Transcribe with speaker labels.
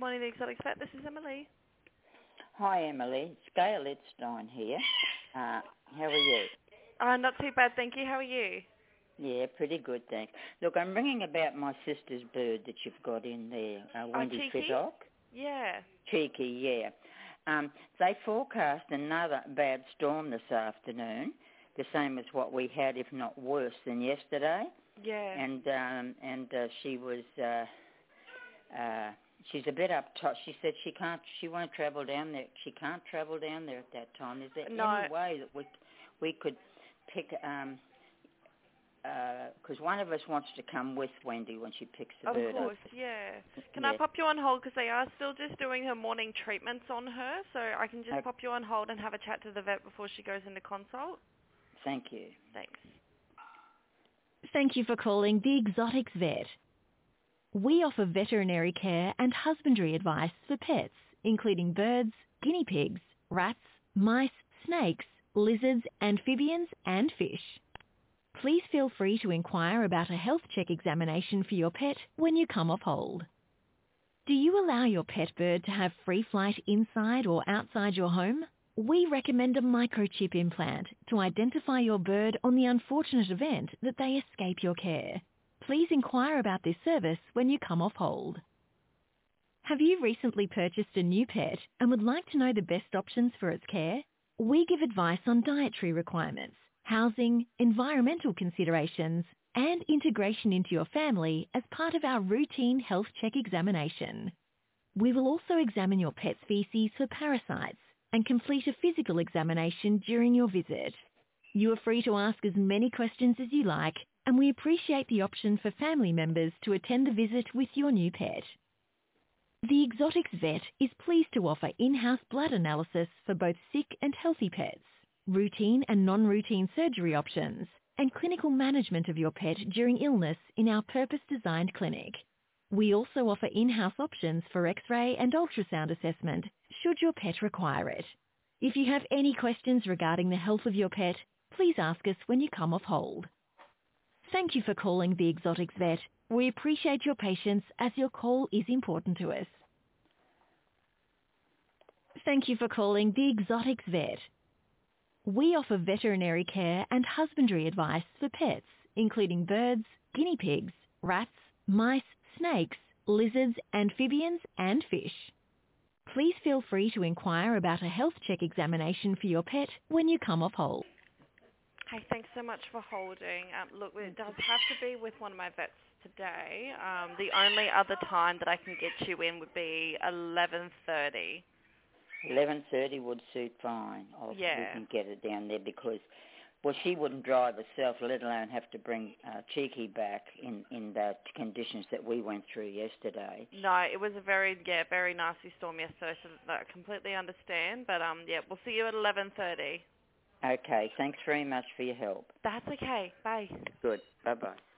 Speaker 1: morning, the Exotic Vet. This is Emily.
Speaker 2: Hi, Emily. It's Gail Edstein here. How are you?
Speaker 1: Not too bad, thank you. How are you?
Speaker 2: Yeah, pretty good, thanks. Look, I'm ringing about my sister's bird that you've got in there, Wendy
Speaker 1: Cheeky?
Speaker 2: Fiddock.
Speaker 1: Yeah.
Speaker 2: Cheeky, yeah. They forecast another bad storm this afternoon, the same as what we had, if not worse than yesterday.
Speaker 1: Yeah.
Speaker 2: And she was... she's a bit uptight. She said she won't travel down there. She can't travel down there at that time. Is there any way that we could pick, because one of us wants to come with Wendy when she picks the bird up.
Speaker 1: Of course, yeah. Can I pop you on hold, because they are still just doing her morning treatments on her, so I can just pop you on hold and have a chat to the vet before she goes into consult?
Speaker 2: Thank you.
Speaker 1: Thanks.
Speaker 3: Thank you for calling the Exotics Vet. We offer veterinary care and husbandry advice for pets, including birds, guinea pigs, rats, mice, snakes, lizards, amphibians, and fish. Please feel free to inquire about a health check examination for your pet when you come off hold. Do you allow your pet bird to have free flight inside or outside your home? We recommend a microchip implant to identify your bird on the unfortunate event that they escape your care. Please inquire about this service when you come off hold. Have you recently purchased a new pet and would like to know the best options for its care? We give advice on dietary requirements, housing, environmental considerations, and integration into your family as part of our routine health check examination. We will also examine your pet's feces for parasites and complete a physical examination during your visit. You are free to ask as many questions as you like, and we appreciate the option for family members to attend the visit with your new pet. The Exotics Vet is pleased to offer in-house blood analysis for both sick and healthy pets, routine and non-routine surgery options, and clinical management of your pet during illness in our purpose-designed clinic. We also offer in-house options for X-ray and ultrasound assessment should your pet require it. If you have any questions regarding the health of your pet, please ask us when you come off hold. Thank you for calling the Exotics Vet. We appreciate your patience as your call is important to us. Thank you for calling the Exotics Vet. We offer veterinary care and husbandry advice for pets, including birds, guinea pigs, rats, mice, snakes, lizards, amphibians, and fish. Please feel free to inquire about a health check examination for your pet when you come off hold.
Speaker 1: Hey, thanks so much for holding. Look, it does have to be with one of my vets today. The only other time that I can get you in would be 11:30.
Speaker 2: 11:30 would suit fine. We can get her down there because, well, she wouldn't drive herself, let alone have to bring Cheeky back in the conditions that we went through yesterday.
Speaker 1: No, it was a very nasty storm yesterday, so I completely understand. But, we'll see you at 11:30.
Speaker 2: Okay, thanks very much for your help.
Speaker 1: That's okay. Bye.
Speaker 2: Good. Bye-bye.